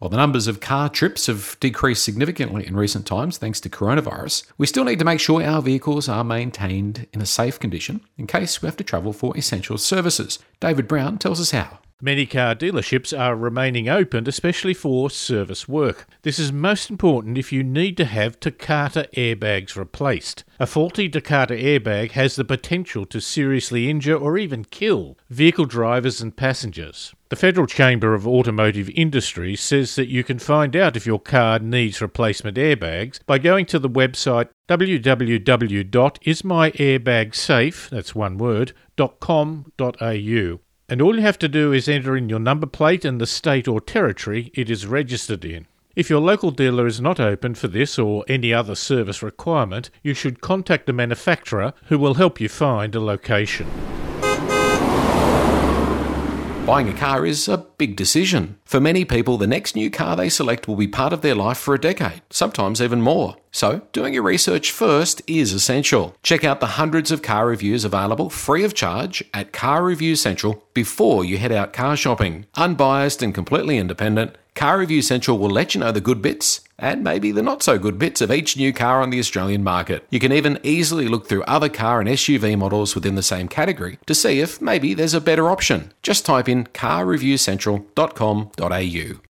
While the numbers of car trips have decreased significantly in recent times thanks to coronavirus, we still need to make sure our vehicles are maintained in a safe condition in case we have to travel for essential services. David Brown tells us how. Many car dealerships are remaining open, especially for service work. This is most important if you need to have Takata airbags replaced. A faulty Takata airbag has the potential to seriously injure or even kill vehicle drivers and passengers. The Federal Chamber of Automotive Industry says that you can find out if your car needs replacement airbags by going to the website www.ismyairbagsafe, that's one word, .com.au. And all you have to do is enter in your number plate and the state or territory it is registered in. If your local dealer is not open for this or any other service requirement, you should contact the manufacturer who will help you find a location. Buying a car is a big decision. For many people, the next new car they select will be part of their life for a decade, sometimes even more. So, doing your research first is essential. Check out the hundreds of car reviews available free of charge at Car Review Central before you head out car shopping. Unbiased and completely independent, Car Review Central will let you know the good bits and maybe the not so good bits of each new car on the Australian market. You can even easily look through other car and SUV models within the same category to see if maybe there's a better option. Just type in carreviewcentral.com.au.